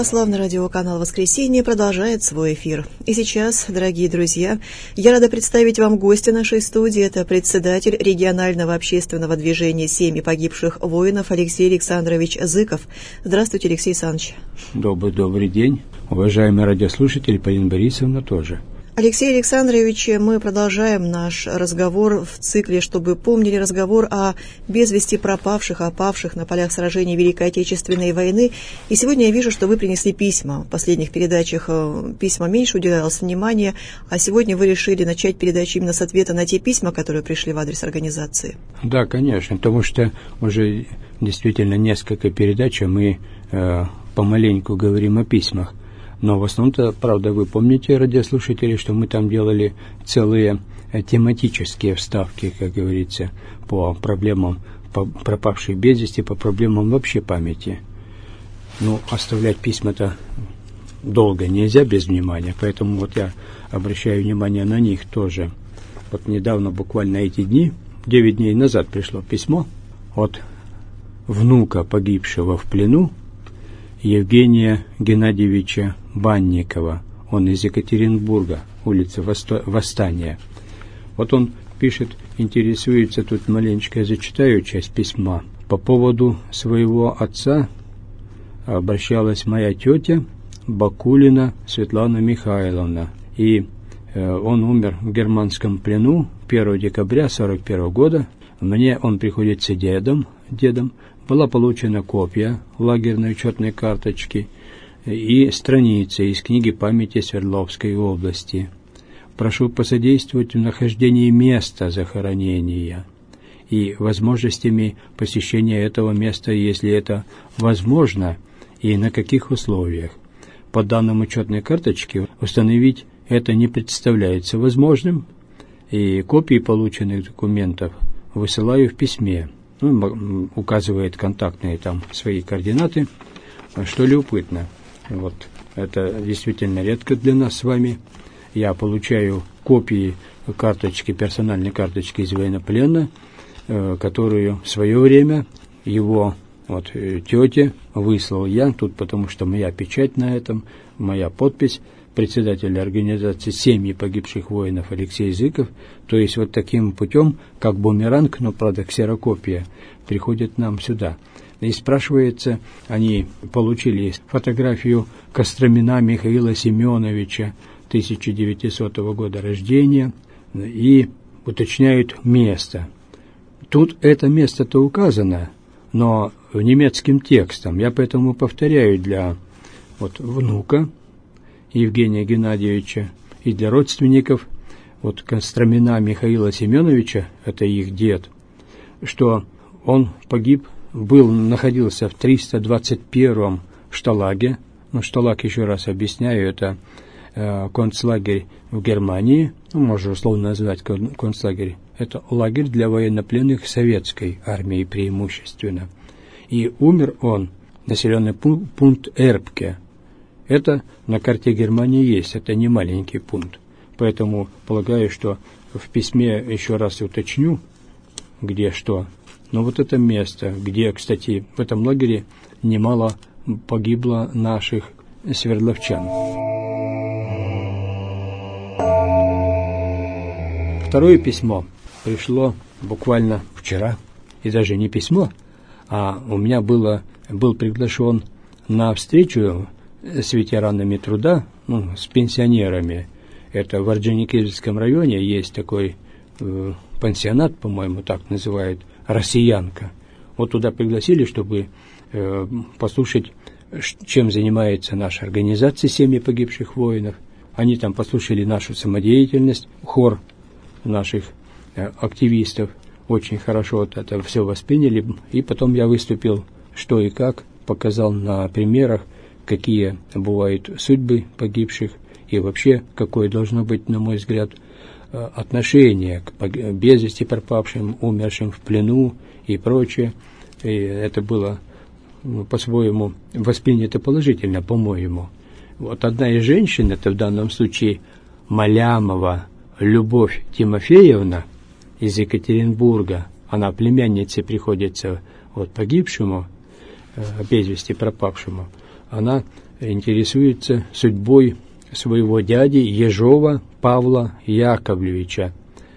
Православный радиоканал «Воскресенье» продолжает свой эфир. И сейчас, дорогие друзья, я рада представить вам гостя нашей студии. Это председатель регионального общественного движения «Семьи погибших воинов» Алексей Александрович Зыков. Здравствуйте, Алексей Александрович. Добрый день. Уважаемые радиослушатели, Полина Борисовна тоже. Алексей Александрович, мы продолжаем наш разговор в цикле «Чтобы помнили», разговор о без вести пропавших, опавших на полях сражений Великой Отечественной войны. И сегодня я вижу, что вы принесли письма. В последних передачах письма меньше уделялось внимания, а сегодня вы решили начать передачу именно с ответа на те письма, которые пришли в адрес организации. Да, конечно, потому что уже действительно несколько передач мы помаленьку говорим о письмах. Но в основном-то, правда, вы помните, радиослушатели, что мы там делали целые тематические вставки, как говорится, по проблемам пропавших без вести, по проблемам вообще памяти. Ну, оставлять письма-то долго нельзя без внимания, поэтому вот я обращаю внимание на них тоже. Вот недавно, буквально эти дни, 9 дней назад пришло письмо от внука погибшего в плену Евгения Геннадьевича Банникова. Он из Екатеринбурга, улица Восстания. Вот он пишет, интересуется, тут маленечко я зачитаю часть письма. По поводу своего отца обращалась моя тетя Бакулина Светлана Михайловна. И он умер в германском плену 1 декабря 1941 года. Мне он приходится дедом. Была получена копия лагерной учетной карточки и страницы из книги памяти Свердловской области. Прошу посодействовать в нахождении места захоронения и возможностями посещения этого места, если это возможно, и на каких условиях. По данным учетной карточки установить это не представляется возможным, и копии полученных документов высылаю в письме. Указывает контактные там свои координаты, что любопытно. Вот это действительно редко для нас с вами. Я получаю копии карточки, персональной карточки из военнопленного, которую в свое время его тете выслал я, тут потому что моя печать на этом, моя подпись, председатель организации «Семьи погибших воинов» Алексей Зыков. То есть вот таким путем, как бумеранг, но, правда, ксерокопия, приходит нам сюда. И спрашивается, они получили фотографию Костромина Михаила Семеновича, 1900 года рождения, и уточняют место. Тут это место-то указано, но немецким текстом. Я поэтому повторяю для внука Евгения Геннадьевича и для родственников Костромина Михаила Семеновича, это их дед, что он погиб, находился в 321-м шталаге. Шталаг, еще раз объясняю, это концлагерь в Германии, можно условно назвать концлагерь. Это лагерь для военнопленных советской армии преимущественно. И умер он, населенный пункт Эрбке. Это на карте Германии есть, это не маленький пункт. Поэтому полагаю, что в письме еще раз уточню, где что. Но вот это место, где, кстати, в этом лагере немало погибло наших свердловчан. Второе письмо пришло буквально вчера, и даже не письмо, а у меня был приглашен на встречу с ветеранами труда, с пенсионерами. Это в Орджоникидзевском районе есть такой пансионат, по-моему, так называют, «Россиянка». Вот туда пригласили, чтобы послушать, чем занимается наша организация «Семьи погибших воинов». Они там послушали нашу самодеятельность, хор наших активистов. Очень хорошо это все восприняли. И потом я выступил, что и как, показал на примерах, какие бывают судьбы погибших и вообще какое должно быть, на мой взгляд, отношение к без вести пропавшим, умершим в плену и прочее. И это было по-своему воспринято положительно, по-моему. Вот одна из женщин, это в данном случае Малямова Любовь Тимофеевна из Екатеринбурга, она племянницей приходится погибшему, без вести пропавшему, она интересуется судьбой своего дяди Ежова Павла Яковлевича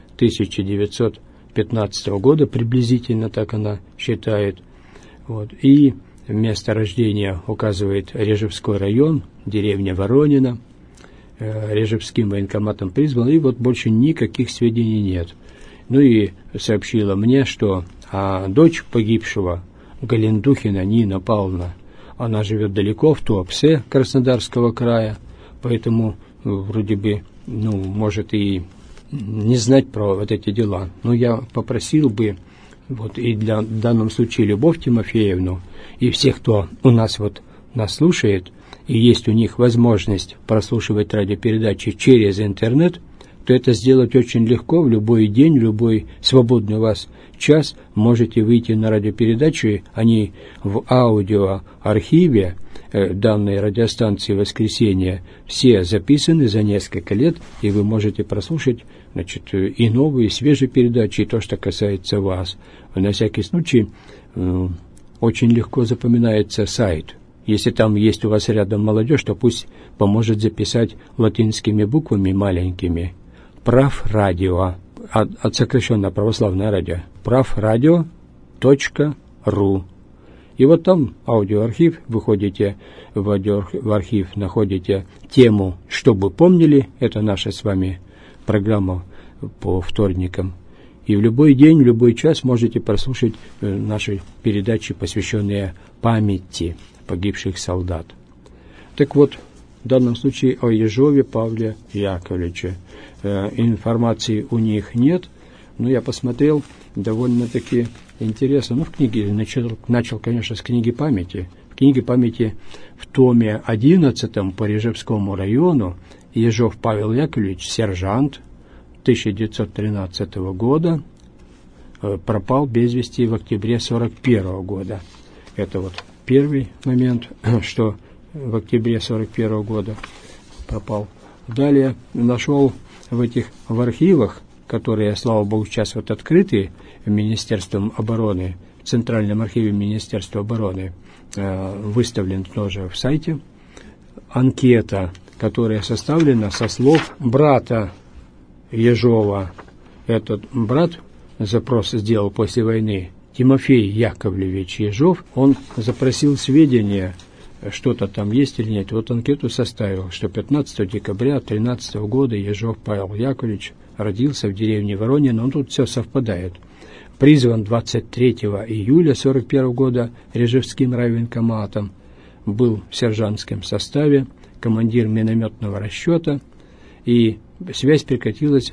1915 года, приблизительно так она считает. Вот. И место рождения указывает Режевской район, деревня Воронина. Режевским военкоматом призван, и вот больше никаких сведений нет. Ну и сообщила мне, что дочь погибшего, Галендухина Нина Павловна, она живет далеко, в Туапсе Краснодарского края, поэтому вроде бы, может и не знать про вот эти дела. Но я попросил бы, вот и в данном случае Любовь Тимофеевну, и всех, кто у нас нас слушает, и есть у них возможность прослушивать радиопередачи через интернет, то это сделать очень легко. В любой день, в любой свободный у вас час можете выйти на радиопередачи. Они в аудиоархиве данной радиостанции «Воскресенье» все записаны за несколько лет, и вы можете прослушать, и новые, и свежие передачи, и то, что касается вас. На всякий случай очень легко запоминается сайт. Если там есть у вас рядом молодежь, то пусть поможет записать латинскими буквами маленькими. Праврадио, от сокращенно православное радио. Праврадио.ру. И вот там аудиоархив, выходите в архив, находите тему «Чтобы помнили», это наша с вами программа по вторникам. И в любой день, в любой час можете прослушать наши передачи, посвященные памяти погибших солдат. Так вот, в данном случае о Ежове Павле Яковлевиче. Информации у них нет, но я посмотрел, довольно-таки интересно. В книге начал, конечно, с книги памяти. В книге памяти в томе 11 по Режевскому району Ежов Павел Яковлевич, сержант, 1913 года, пропал без вести в октябре 1941 года. Это вот первый момент, что в октябре 1941 года пропал. Далее нашел в архивах, которые, слава богу, сейчас открыты Министерством обороны, в Центральном архиве Министерства обороны, выставлен тоже в сайте, анкета, которая составлена со слов брата Ежова. Этот брат запрос сделал после войны, Тимофей Яковлевич Ежов. Он запросил сведения, что-то там есть или нет. Вот анкету составил, что 15 декабря 13 года Ежов Павел Яковлевич родился в деревне Воронина. Но тут все совпадает. Призван 23 июля 1941 года Режевским райвоенкоматом. Был в сержантском составе, командир минометного расчета. И связь прекратилась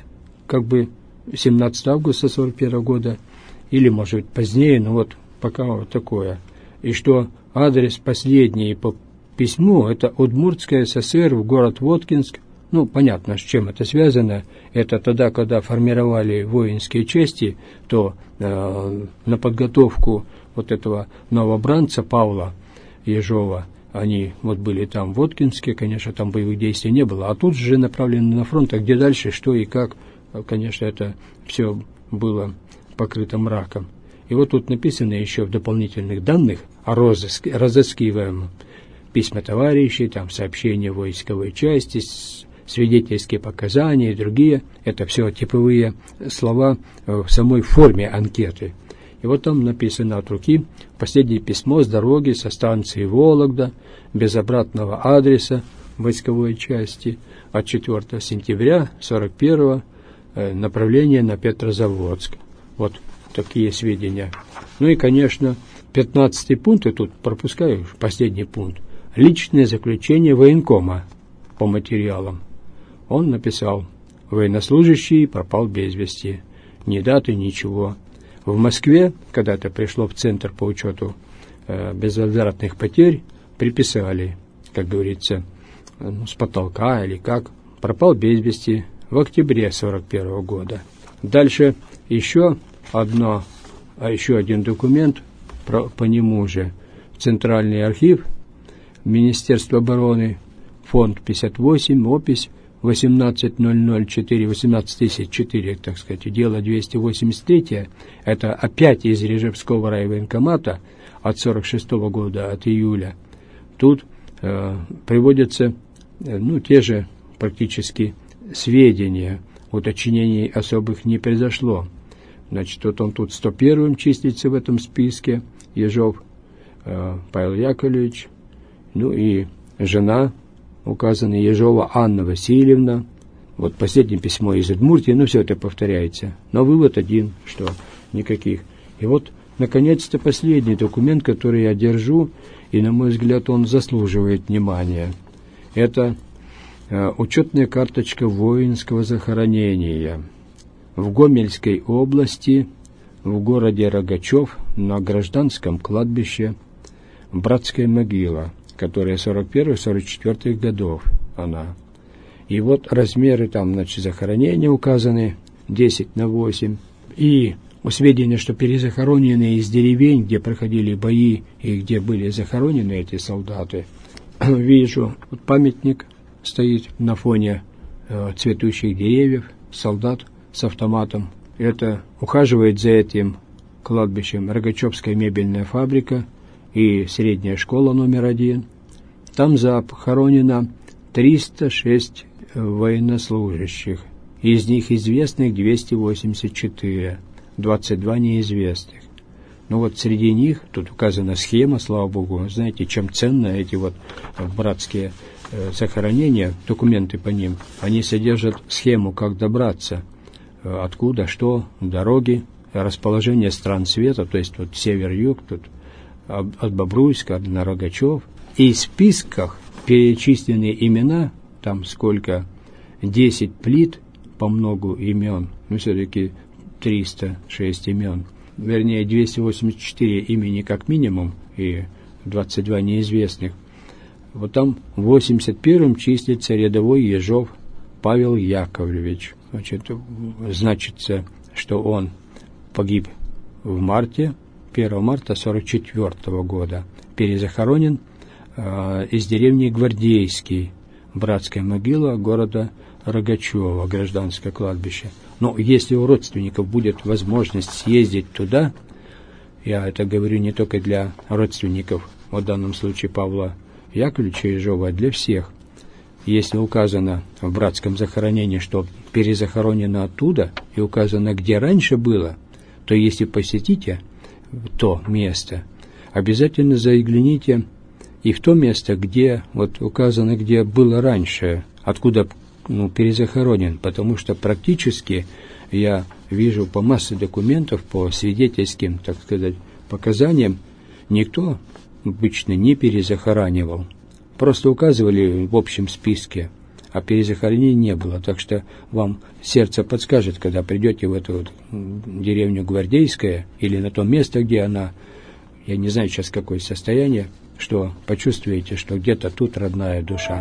17 августа 1941 года, или, может быть, позднее, но вот пока вот такое. И что адрес последний по письму – это Удмуртская ССР в город Воткинск. Понятно, с чем это связано. Это тогда, когда формировали воинские части, то на подготовку вот этого новобранца Павла Ежова они были там в Воткинске, конечно, там боевых действий не было, а тут же направлены на фронт, а где дальше, что и как, конечно, это все было покрыто мраком. И вот тут написано еще в дополнительных данных о разыскиваемом письма товарищей, там сообщения войсковой части, свидетельские показания и другие. Это все типовые слова в самой форме анкеты. И вот там написано от руки: последнее письмо с дороги со станции Вологда, без обратного адреса войсковой части, от 4 сентября 1941 направление на Петрозаводск. Вот такие сведения. И, конечно, 15-й пункт, и тут пропускаю последний пункт. Личное заключение военкома по материалам. Он написал: военнослужащий пропал без вести. Ни даты, ничего. В Москве, когда-то пришло в Центр по учету безвозвратных потерь, приписали, как говорится, с потолка или как, пропал без вести в октябре 1941 года. Дальше еще один документ по нему же. Центральный архив Министерства обороны, фонд 58, опись 18004, 18004, так сказать, дело 283, это опять из Режевского райвоенкомата от 1946 года, от июля. Тут приводятся те же практически сведения. Уточнений особых не произошло. Значит, вот он тут 101-м числится в этом списке, Ежов Павел Яковлевич, и жена указана Ежова Анна Васильевна. Вот последнее письмо из Удмуртии, все это повторяется. Но вывод один, что никаких. И вот, наконец-то, последний документ, который я держу, и, на мой взгляд, он заслуживает внимания. Это учетная карточка воинского захоронения. В Гомельской области, в городе Рогачев, на гражданском кладбище Братская могила, которая 41-44 годов она. И вот размеры там, захоронения указаны 10/8. И сведения, что перезахоронены из деревень, где проходили бои и где были захоронены эти солдаты, вижу, вот памятник стоит на фоне цветущих деревьев, солдат с автоматом. Это ухаживает за этим кладбищем Рогачевская мебельная фабрика и средняя школа номер 1. Там захоронено 306 военнослужащих. Из них известных 284, 22 неизвестных. Среди них, тут указана схема, слава Богу, знаете, чем ценно эти братские захоронения, документы по ним, они содержат схему, как добраться, откуда, что, дороги, расположение стран света, то есть север-юг, тут от Бобруйска на Рогачев. И в списках перечислены имена, там сколько, 10 плит по многу имен, все-таки 306 имен, вернее 284 имени как минимум и 22 неизвестных. Вот там в 81-м числится рядовой Ежов Павел Яковлевич. Значится, что он погиб в марте, 1 марта 44 года. Перезахоронен из деревни Гвардейский, Братская могила города Рогачева, гражданское кладбище. Но если у родственников будет возможность съездить туда, я это говорю не только для родственников, в данном случае Павла Яковлевича Ежова, а для всех. Если указано в братском захоронении, что перезахоронено оттуда, и указано, где раньше было, то если посетите то место, обязательно загляните и в то место, где указано, где было раньше, откуда перезахоронен, потому что практически я вижу по массе документов, по свидетельским, так сказать, показаниям, никто обычно не перезахоранивал. Просто указывали в общем списке, а перезахоронения не было. Так что вам сердце подскажет, когда придете в эту деревню Гвардейская или на то место, где она, я не знаю сейчас какое состояние, что почувствуете, что где-то тут родная душа.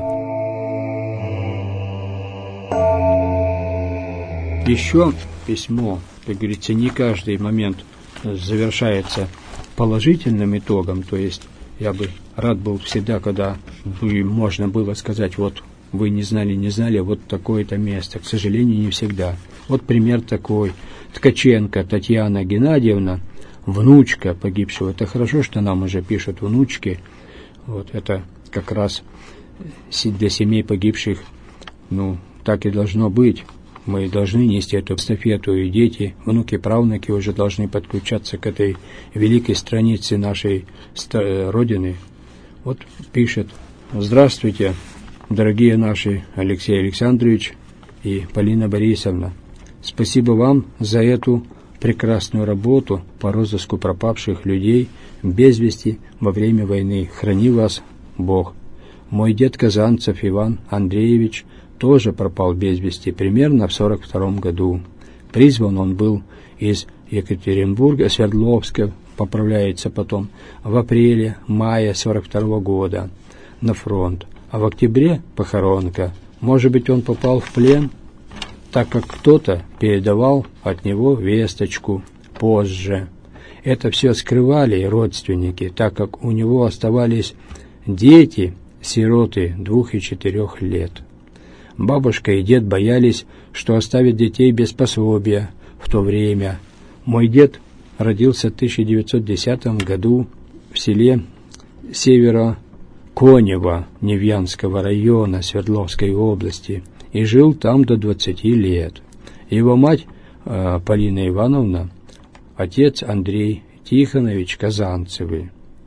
Еще письмо, как говорится, не каждый момент завершается положительным итогом, то есть я бы рад был всегда, когда можно было сказать, вы не знали, вот такое-то место. К сожалению, не всегда. Вот пример такой. Ткаченко Татьяна Геннадьевна, внучка погибшего. Это хорошо, что нам уже пишут внучки. Это как раз для семей погибших, так и должно быть. Мы должны нести эту эстафету, и дети, внуки, правнуки уже должны подключаться к этой великой странице нашей Родины. Пишет: здравствуйте, дорогие наши Алексей Александрович и Полина Борисовна. Спасибо вам за эту прекрасную работу по розыску пропавших людей без вести во время войны. Храни вас Бог. Мой дед Казанцев Иван Андреевич тоже пропал без вести примерно в 42 году. Призван он был из Екатеринбурга, Свердловска, поправляется потом, в апреле-мае 42 года на фронт. А в октябре похоронка. Может быть, он попал в плен, так как кто-то передавал от него весточку позже. Это все скрывали родственники, так как у него оставались дети, сироты 2 и 4 лет. Бабушка и дед боялись, что оставят детей без пособия в то время. Мой дед родился в 1910 году в селе Конева Невьянского района Свердловской области и жил там до 20 лет. Его мать Полина Ивановна, отец Андрей Тихонович Казанцевы,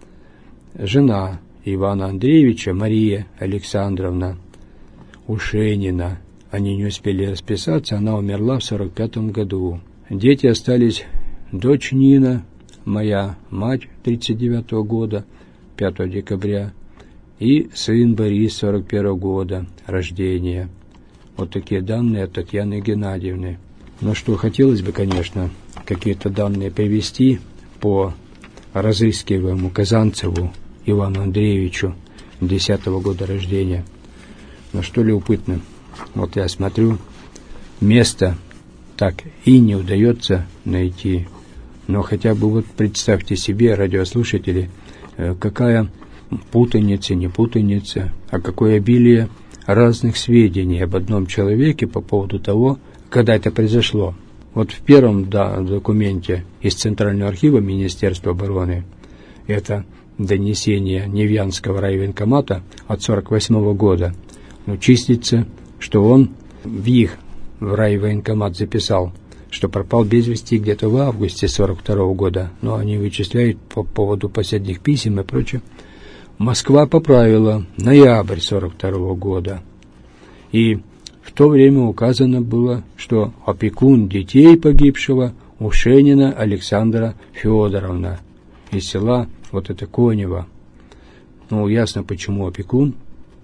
жена Ивана Андреевича Мария Александровна Ушенина. Они не успели расписаться, она умерла в 1945 году. Дети остались: дочь Нина, моя мать 1939 года, 5 декабря, и сын Борис 1941 года рождения. Вот такие данные от Татьяны Геннадьевны. Но что хотелось бы, конечно, какие-то данные привести по разыскиваемому Казанцеву Ивану Андреевичу 10-го года рождения. Но что любопытно, вот я смотрю, место так и не удается найти. Но хотя бы вот представьте себе, радиослушатели, какая путаница, не путаница, а какое обилие разных сведений об одном человеке по поводу того, когда это произошло. Вот в первом документе из Центрального архива Министерства обороны это донесение Невьянского райвоенкомата от 1948 года. Но числится, что он в райвоенкомат записал, что пропал без вести где-то в августе 1942 года. Но они вычисляют по поводу последних писем и прочее. Москва поправила ноябрь 1942 года. И в то время указано было, что опекун детей погибшего Ушенина Александра Федоровна из села вот это Конева. Ну, ясно, почему опекун.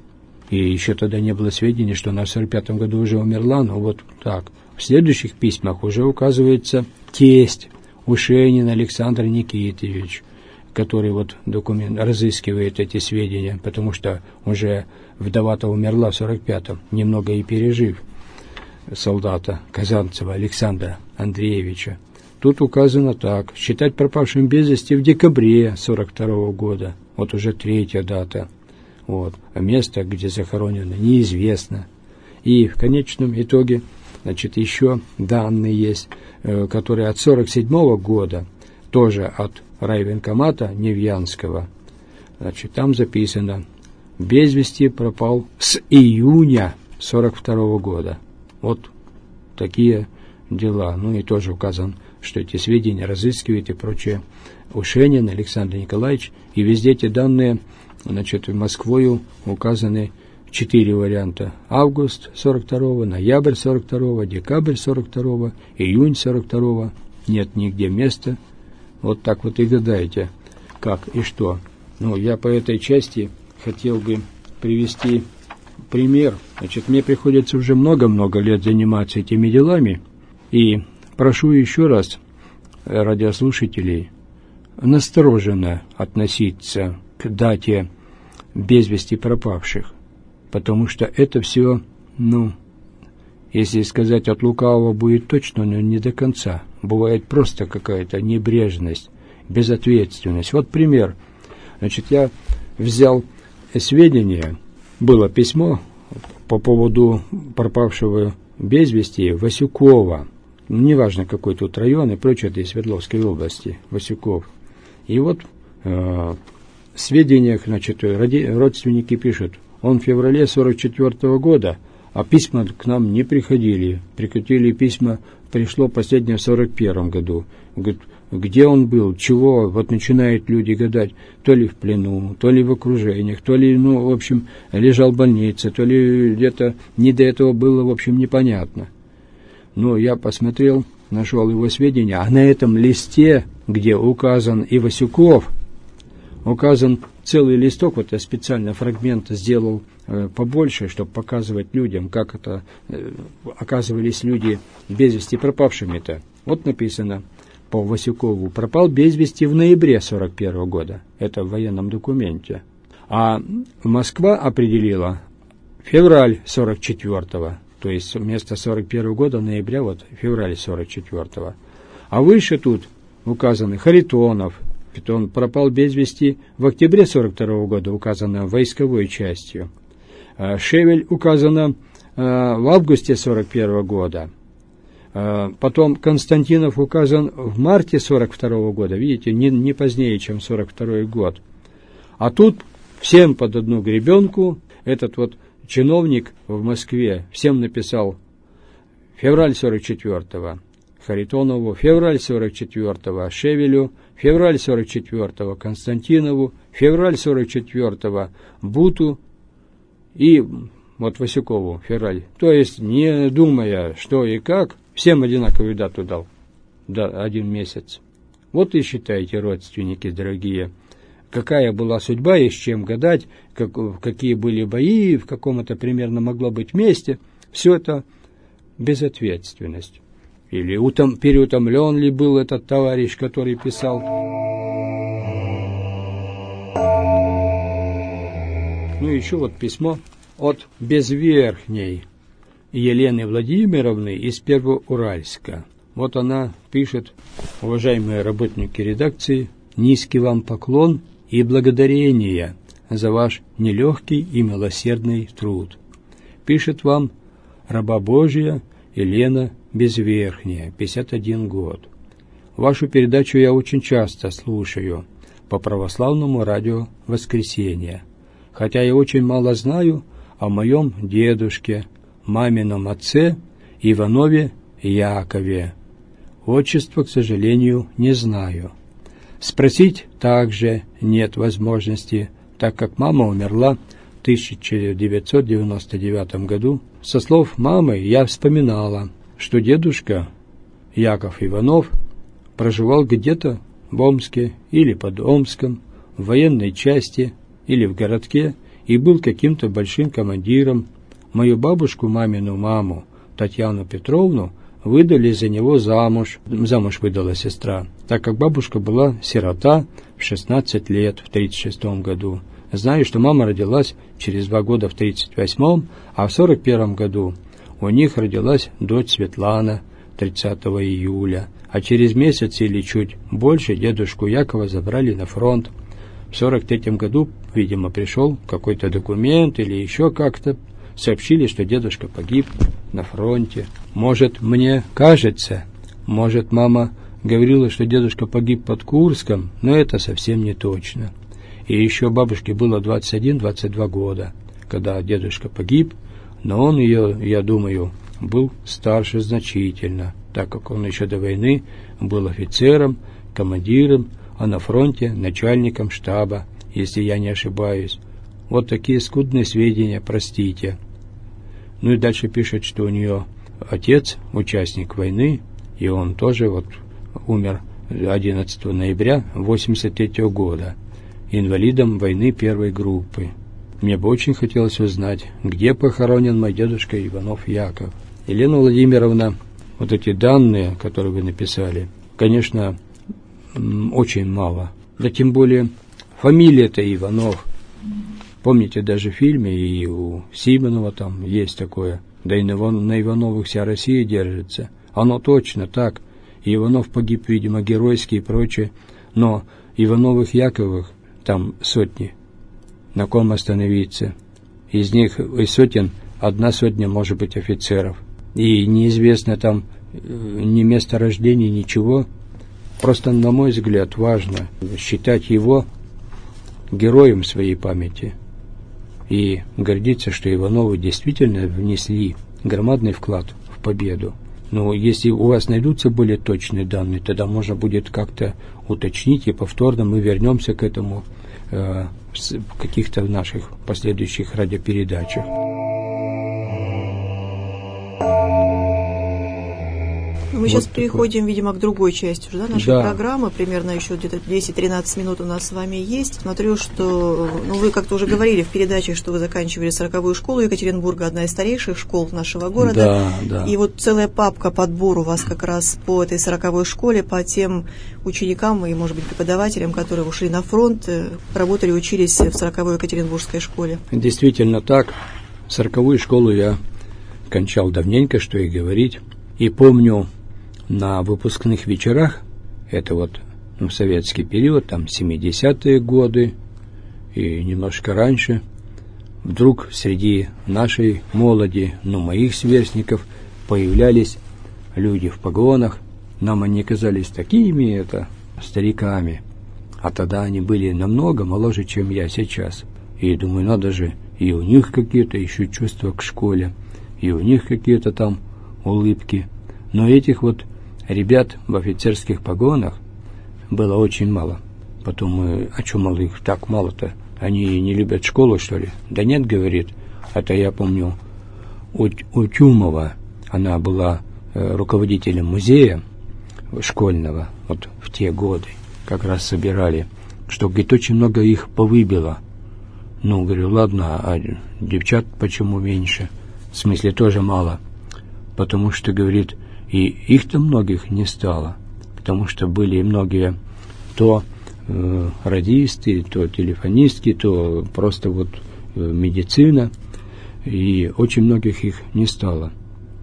И еще тогда не было сведений, что она в 1945 году уже умерла, но вот так. В следующих письмах уже указывается тесть Ушенин Александр Никитович, который вот разыскивает эти сведения, потому что уже вдова-то умерла в 1945-м, немного и пережив солдата Казанцева Александра Андреевича. Тут указано так: считать пропавшим без вести в декабре 1942 года. Вот уже третья дата. Вот. А место, где захоронено, неизвестно. И в конечном итоге, значит, еще данные есть, которые от 1947 года, тоже от райвоенкомата Невьянского. Значит, там записано: без вести пропал с июня 1942 года. Вот такие дела. Ну и тоже указано, что эти сведения разыскивает и прочее Ушенин Александр Николаевич. И везде эти данные, значит, Москвою указаны 4 варианта: август 42, ноябрь 42, декабрь 42, июнь 42. Нет нигде места. Вот так вот и гадаете, как и что. Ну, я по этой части хотел бы привести пример. Значит, мне приходится уже много-много лет заниматься этими делами. И прошу еще раз радиослушателей настороженно относиться к дате без вести пропавших. Потому что это все, ну, если сказать от лукавого будет точно, но не до конца. Бывает просто какая-то небрежность, безответственность. Вот пример. Значит, я взял сведения, было письмо по поводу пропавшего без вести Васюкова. Неважно, какой тут район и прочее, это из Свердловской области, Васюков. И вот в сведениях, значит, родственники пишут: он в феврале 1944 года, а письма к нам не приходили. Прекратили письма, пришло последнее в 1941 году. Говорит, где он был, чего, вот начинают люди гадать, то ли в плену, то ли в окружениях, то ли, ну, в общем, лежал в больнице, то ли где-то не до этого было, в общем, непонятно. Но я посмотрел, нашел его сведения, а на этом листе, где указан и Васюков, указан целый листок, вот я специально фрагмент сделал побольше, чтобы показывать людям, как это оказывались люди без вести пропавшими-то. Вот написано по Васюкову: пропал без вести в ноябре 1941 года. Это в военном документе. А Москва определила февраль 1944, то есть вместо 1941 года ноября, вот февраль 1944. А выше тут указаны Харитонов. Он пропал без вести в октябре 1942 года, указано войсковой частью. Шевель указано в августе 1941 года. Потом Константинов указан в марте 1942 года, видите, не позднее, чем 1942 год. А тут всем под одну гребенку. Этот вот чиновник в Москве всем написал: февраль 44-го Харитонову, февраль 44-го Шевелю, февраль 44-го Константинову, февраль 44-го Буту и вот Васюкову февраль. То есть, не думая, что и как, всем одинаковую дату дал. Да, 1 месяц. Вот и считайте, родственники дорогие, какая была судьба и с чем гадать, какие были бои, в каком это примерно могло быть месте. Все это безответственность. Или переутомлен ли был этот товарищ, который писал. Ну, еще вот письмо от Безверхней Елены Владимировны из Первоуральска. Вот она пишет: уважаемые работники редакции, низкий вам поклон и благодарение за ваш нелегкий и милосердный труд. Пишет вам раба Божия Елена Безверхняя, 51 год. Вашу передачу я очень часто слушаю по православному радио «Воскресенье», хотя я очень мало знаю о моем дедушке, мамином отце Иванове Якове. Отчество, к сожалению, не знаю. Спросить также нет возможности, так как мама умерла в 1999 году. Со слов мамы я вспоминала, что дедушка Яков Иванов проживал где-то в Омске или под Омском, в военной части или в городке и был каким-то большим командиром. Мою бабушку, мамину маму, Татьяну Петровну, выдали за него замуж. Замуж выдала сестра, так как бабушка была сирота в 16 лет в 1936 году. Знаю, что мама родилась через 2 года в 1938, а в 1941 году у них родилась дочь Светлана 30 июля, а через месяц или чуть больше дедушку Якова забрали на фронт. В 1943 году, видимо, пришел какой-то документ или еще как-то, сообщили, что дедушка погиб на фронте. Может, мне кажется, может, мама говорила, что дедушка погиб под Курском, но это совсем не точно. И еще бабушке было 21-22 года, когда дедушка погиб, но он ее, я думаю, был старше значительно, так как он еще до войны был офицером, командиром, а на фронте начальником штаба, если я не ошибаюсь. Вот такие скудные сведения, простите. Ну и дальше пишет, что у нее отец участник войны, и он тоже вот умер 11 ноября 1983 года, инвалидом войны 1 группы. Мне бы очень хотелось узнать, где похоронен мой дедушка Иванов Яков. Елена Владимировна, вот эти данные, которые вы написали, конечно, очень мало. Да тем более фамилия-то Иванов. Помните, даже в фильме и у Симонова там есть такое, да и на Ивановых вся Россия держится. Оно точно так. И Иванов погиб, видимо, геройски и прочее, но Ивановых Яковых там сотни. На ком остановиться? Из них, из сотен, 1 сотня может быть офицеров. И неизвестно там ни место рождения, ничего. Просто, на мой взгляд, важно считать его героем своей памяти и гордиться, что Ивановы действительно внесли громадный вклад в победу. Но если у вас найдутся более точные данные, тогда можно будет как-то уточнить, и повторно мы вернемся к этому в каких-то наших последующих радиопередачах. Мы сейчас переходим, видимо, к другой части уже, нашей программы. Примерно еще где-то 10-13 минут у нас с вами есть. Смотрю, что вы как-то уже говорили в передаче, что вы заканчивали 40-ю школу Екатеринбурга, одна из старейших школ нашего города. Да. И вот целая папка, подбор у вас как раз по этой 40-й школе, по тем ученикам и, может быть, преподавателям, которые ушли на фронт, работали, учились в 40-й Екатеринбургской школе. Действительно так. 40-ю школу я кончал давненько, что и говорить. И помню, на выпускных вечерах, это вот в советский период, там 70-е годы и немножко раньше, вдруг среди нашей молоди, моих сверстников, появлялись люди в погонах. Нам они казались такими стариками, а тогда они были намного моложе, чем я сейчас. И думаю, надо же, и у них какие-то еще чувства к школе, и у них какие-то там улыбки. Но этих вот ребят в офицерских погонах было очень мало. Потом, а что мало их так мало-то? Они не любят школу, что ли? Да нет, говорит. Это я помню у Тюмова. Она была руководителем музея школьного. Вот в те годы как раз собирали. Что, говорит, очень много их повыбило. Ну, говорю, ладно, а девчат почему меньше? В смысле, тоже мало. Потому что, говорит, и их-то многих не стало. Потому что были многие то радисты, то телефонистки, то просто вот медицина. И очень многих их не стало.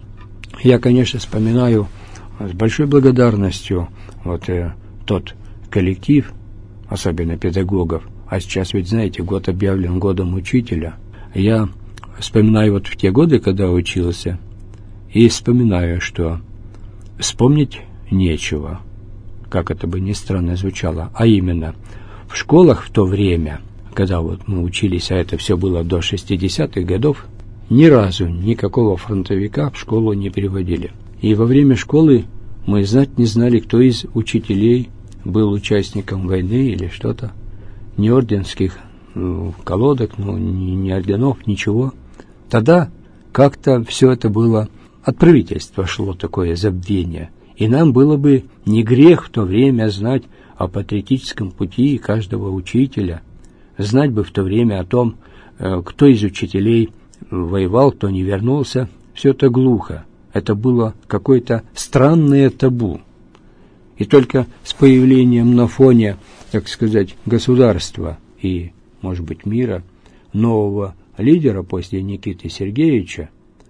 Я, конечно, вспоминаю с большой благодарностью вот тот коллектив, особенно педагогов. А сейчас ведь, знаете, год объявлен годом учителя. Я вспоминаю вот в те годы, когда учился, и вспоминаю, что вспомнить нечего, как это бы ни странно звучало, а именно в школах в то время, когда вот мы учились, а это все было до 60-х годов, ни разу никакого фронтовика в школу не переводили. И во время школы мы знать не знали, кто из учителей был участником войны или что-то. Ни орденских колодок, ни орденов, ничего. Тогда как-то все это было, от правительства шло такое забвение. И нам было бы не грех в то время знать о патриотическом пути каждого учителя, знать бы в то время о том, кто из учителей воевал, кто не вернулся. Все это глухо. Это было какое-то странное табу. И только с появлением на фоне, так сказать, государства и, может быть, мира, нового лидера после Никиты Сергеевича,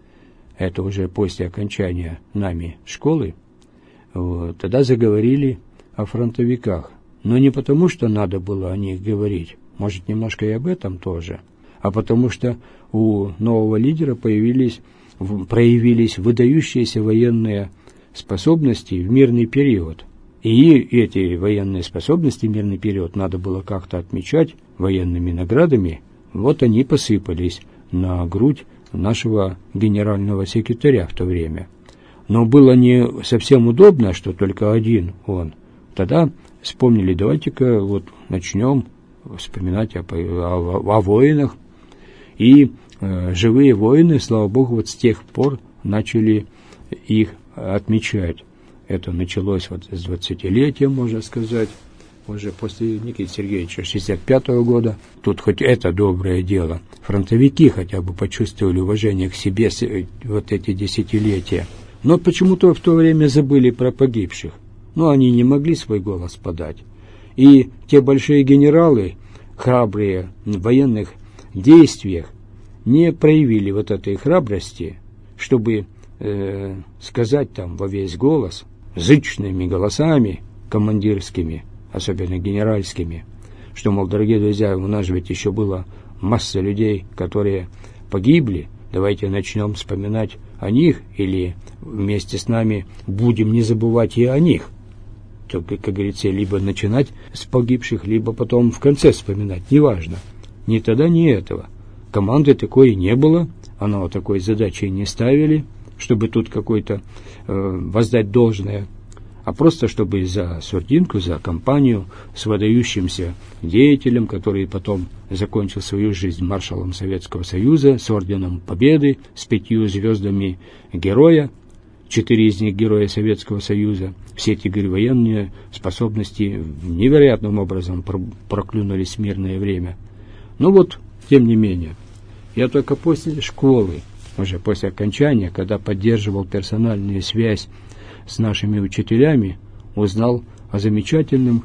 это уже после окончания нами школы, вот, тогда заговорили о фронтовиках. Но не потому, что надо было о них говорить, может, немножко и об этом тоже, а потому что у нового лидера проявились выдающиеся военные способности в мирный период. И эти военные способности в мирный период надо было как-то отмечать военными наградами. Вот они посыпались на грудь нашего генерального секретаря в то время. Но было не совсем удобно, что только один он. Тогда вспомнили, давайте-ка вот начнем вспоминать о воинах. И живые воины, слава Богу, вот с тех пор начали их отмечать. Это началось вот с 20-летия, можно сказать, уже после Никиты Сергеевича 65-го года. Тут хоть это доброе дело. Фронтовики хотя бы почувствовали уважение к себе вот эти десятилетия. Но почему-то в то время забыли про погибших. Но они не могли свой голос подать. И те большие генералы, храбрые в военных действиях, не проявили вот этой храбрости, чтобы сказать там во весь голос, зычными голосами командирскими, особенно генеральскими, что, мол, дорогие друзья, у нас же ведь еще была масса людей, которые погибли, давайте начнем вспоминать о них, или вместе с нами будем не забывать и о них. Только, как говорится, либо начинать с погибших, либо потом в конце вспоминать, неважно. Ни тогда, ни этого. Команды такой не было, она вот такой задачи не ставили, чтобы тут какой-то воздать должное, а просто чтобы за сурдинку, за компанию с выдающимся деятелем, который потом закончил свою жизнь маршалом Советского Союза, с орденом Победы, с 5 звездами Героя, 4 из них Героя Советского Союза. Все эти, говорю, военные способности невероятным образом проклюнулись в мирное время. Но вот, тем не менее, я только после школы, уже после окончания, когда поддерживал персональную связь с нашими учителями, узнал о замечательном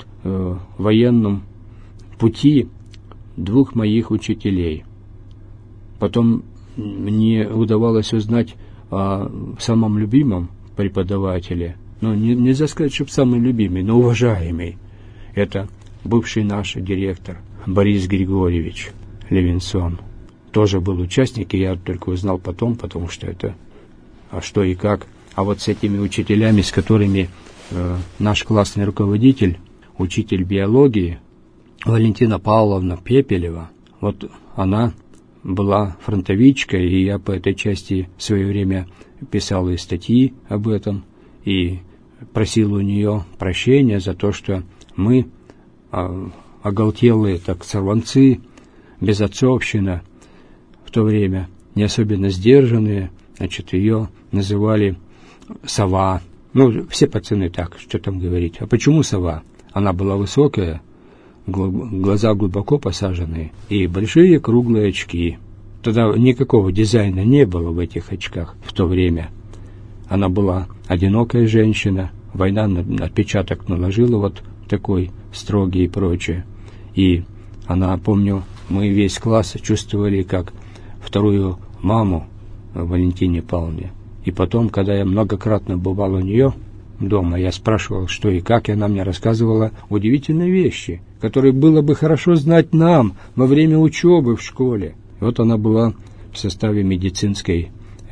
военном пути 2 моих учителей. Потом мне удавалось узнать о самом любимом преподавателе, но нельзя сказать, чтобы самый любимый, но уважаемый. Это бывший наш директор Борис Григорьевич Левинсон. Тоже был участник, и я только узнал потом, потому что это а что и как. А вот с этими учителями, с которыми наш классный руководитель, учитель биологии Валентина Павловна Пепелева, вот она была фронтовичка, и я по этой части в свое время писал и статьи об этом, и просил у нее прощения за то, что мы, оголтелые, так, сорванцы, безотцовщина, в то время не особенно сдержанные, значит, ее называли «сова». Ну, все пацаны так, что там говорить. А почему сова? Она была высокая, глаза глубоко посаженные и большие круглые очки. Тогда никакого дизайна не было в этих очках в то время. Она была одинокая женщина, война отпечаток наложила вот такой строгий и прочее. И она, помню, мы весь класс чувствовали как вторую маму Валентине Павловне. И потом, когда я многократно бывал у нее дома, я спрашивал, что и как, и она мне рассказывала удивительные вещи, которые было бы хорошо знать нам во время учебы в школе. И вот она была в составе медицинской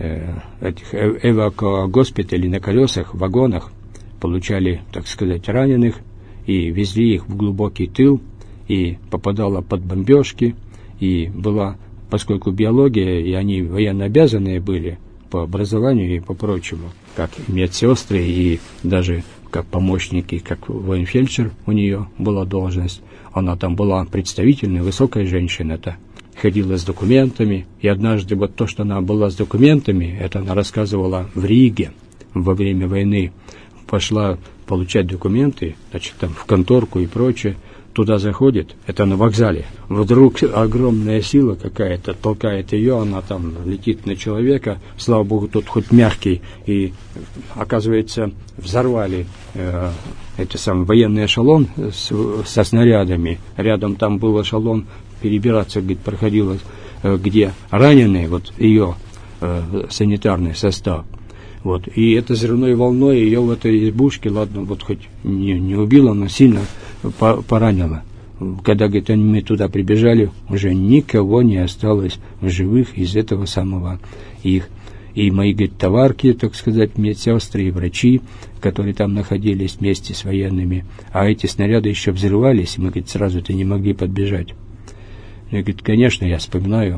эвакугоспиталей на колесах, в вагонах, получали, так сказать, раненых и везли их в глубокий тыл, и попадала под бомбежки, и была, поскольку биология, и они военно обязанные были по образованию и по прочему, как медсестры и даже как помощники, как военфельдшер у нее была должность. Она там была представительная, высокая женщина-то, ходила с документами, и однажды вот то, что она была с документами, это она рассказывала в Риге во время войны, пошла получать документы, значит, там в конторку и прочее, туда заходит, это на вокзале, вдруг огромная сила какая-то толкает ее, она там летит на человека, слава богу, тот хоть мягкий, и, оказывается, взорвали это самый военный эшелон со снарядами, рядом там был эшелон, перебираться, говорит, проходилось, где раненые, вот ее санитарный состав, вот, и это взрывной волной ее в этой избушке, ладно, вот хоть не убило, но сильно поранило. Когда, говорит, мы туда прибежали, уже никого не осталось в живых из этого самого их. И мои, говорит, товарки, так сказать, медсестры и врачи, которые там находились вместе с военными, а эти снаряды еще взрывались, и мы, говорит, сразу-то не могли подбежать. Я, говорит, конечно, я вспоминаю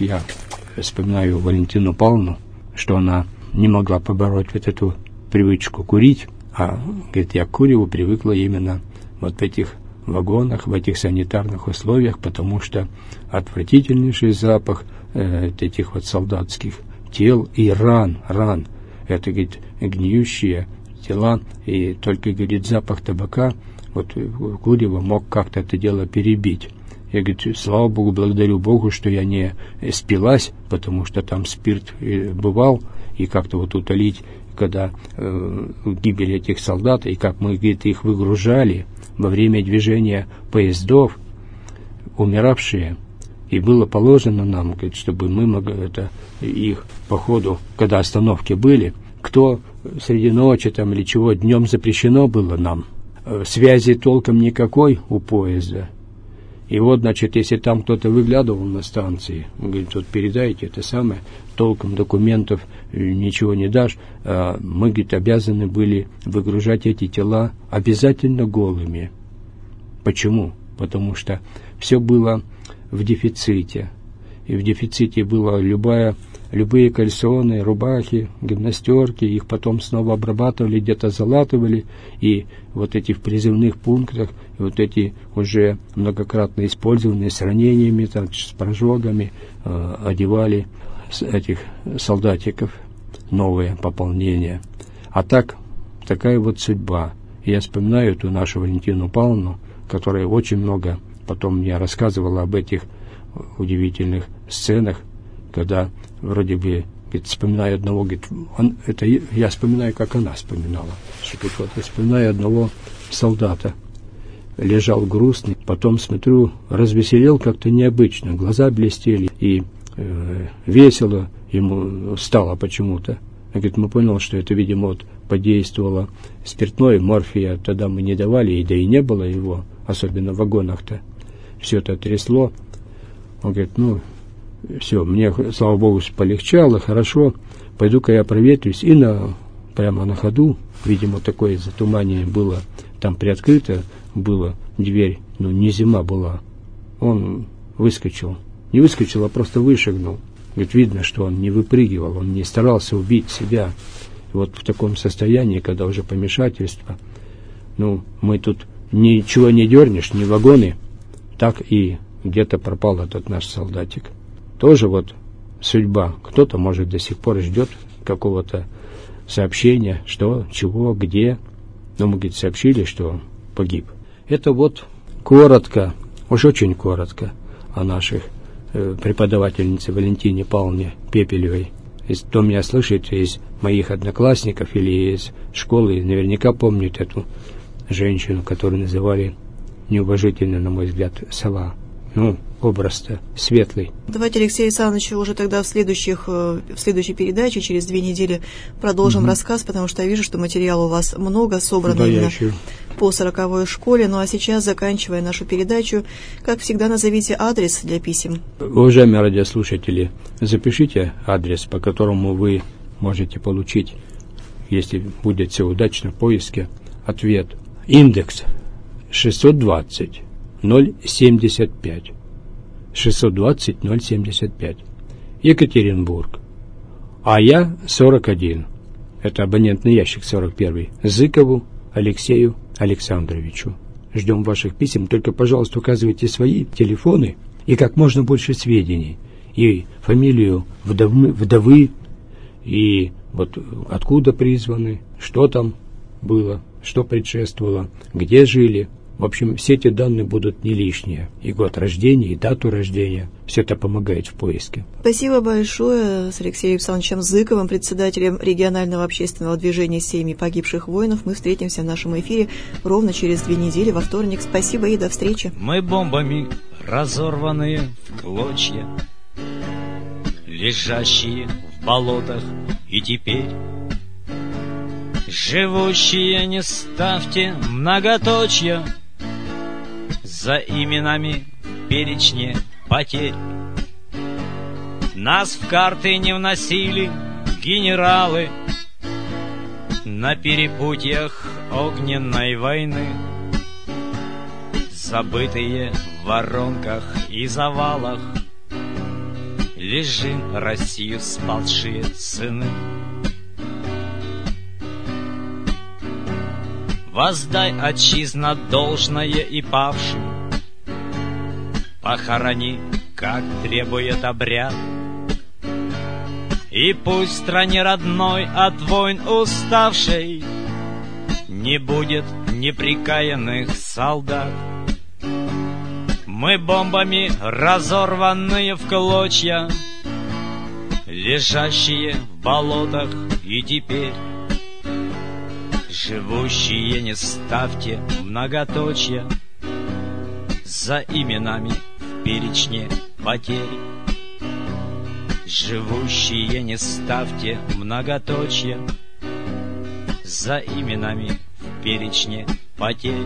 Валентину Павловну, что она не могла побороть вот эту привычку курить, а, говорит, я к куреву привыкла именно вот в этих вагонах, в этих санитарных условиях, потому что отвратительнейший запах этих вот солдатских тел и ран, это, говорит, гниющие тела, и только, говорит, запах табака, вот курево мог как-то это дело перебить. Я, говорит, слава Богу, благодарю Богу, что я не спилась, потому что там спирт бывал, и как-то вот утолить, когда гибель этих солдат, и как мы, говорит, их выгружали во время движения поездов, умиравшие, и было положено нам, говорит, чтобы мы могли это, их по ходу, когда остановки были, кто среди ночи там или чего, днем запрещено было нам, связи толком никакой у поезда. И вот, значит, если там кто-то выглядывал на станции, он говорит, вот передайте это самое, толком документов ничего не дашь, мы, говорит, обязаны были выгружать эти тела обязательно голыми. Почему? Потому что все было в дефиците. И в дефиците было любые кальсоны, рубахи, гимнастерки, их потом снова обрабатывали, где-то залатывали, и вот эти в призывных пунктах, вот эти уже многократно использованные с ранениями, там, с прожогами, одевали этих солдатиков, новые пополнения. А так, такая вот судьба. И я вспоминаю эту нашу Валентину Павловну, которая очень много потом мне рассказывала об этих удивительных сценах, когда вроде бы, говорит, вспоминаю одного, говорит, я вспоминаю, как она вспоминала, что тут вот вспоминаю одного солдата, лежал грустный, потом смотрю, развеселел как-то необычно, глаза блестели, и весело ему стало почему-то. Говорит, мы поняли, что это, видимо, вот подействовало спиртное, морфия тогда мы не давали, и да и не было его, особенно в вагонах-то. Все это трясло. Он говорит, ну, все, мне, слава Богу, полегчало, хорошо, пойду-ка я проветрюсь. И прямо на ходу, видимо, такое затуманение было, там приоткрыто было дверь, ну, не зима была. Он выскочил. Не выскочил, а просто вышагнул. Говорит, видно, что он не выпрыгивал, он не старался убить себя. И вот в таком состоянии, когда уже помешательство, мы тут ничего не дернешь, ни вагоны, так и где-то пропал этот наш солдатик. Тоже вот судьба. Кто-то, может, до сих пор ждет какого-то сообщения, что, чего, где. Но мы, говорит, сообщили, что он погиб. Это вот коротко, уж очень коротко о наших преподавательнице Валентине Павловне Пепелевой. Если кто меня слышит из моих одноклассников или из школы, наверняка помнит эту женщину, которую называли неуважительно, на мой взгляд, сова. Образ-то светлый. Давайте, Алексей Александрович, уже тогда в следующей передаче, через 2 недели, продолжим рассказ, потому что я вижу, что материала у вас много, собрано именно по 40-й школе. Ну а сейчас, заканчивая нашу передачу, как всегда, назовите адрес для писем. Уважаемые радиослушатели, запишите адрес, по которому вы можете получить, если будет все удачно в поиске, ответ. Индекс 620 075. 620 075. Екатеринбург. А я 41. Это абонентный ящик 41. Зыкову Алексею Александровичу. Ждем ваших писем. Только, пожалуйста, указывайте свои телефоны и как можно больше сведений. И фамилию вдовы, и вот откуда призваны, что там было, что предшествовало, где жили. В общем, все эти данные будут не лишние. И год рождения, и дату рождения. Все это помогает в поиске. Спасибо большое. С Алексеем Александровичем Зыковым, председателем регионального общественного движения «Семьи погибших воинов». Мы встретимся в нашем эфире ровно через 2 недели, во вторник. Спасибо и до встречи. Мы бомбами разорванные в клочья, лежащие в болотах, и теперь живущие не ставьте многоточья за именами в перечне потерь. Нас в карты не вносили генералы на перепутьях огненной войны, забытые в воронках и завалах лежим Россию спасшие сыны. Воздай, отчизна, должное и павшим, похорони, как требует обряд, и пусть в стране родной от войн уставшей не будет неприкаянных солдат. Мы бомбами разорванные в клочья, лежащие в болотах, и теперь живущие не ставьте многоточья за именами в перечне потерь. Живущие не ставьте многоточья за именами в перечне потерь.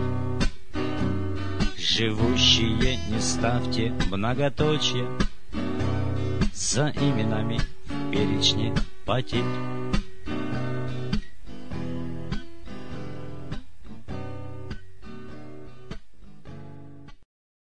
Живущие не ставьте многоточья за именами в перечне потерь.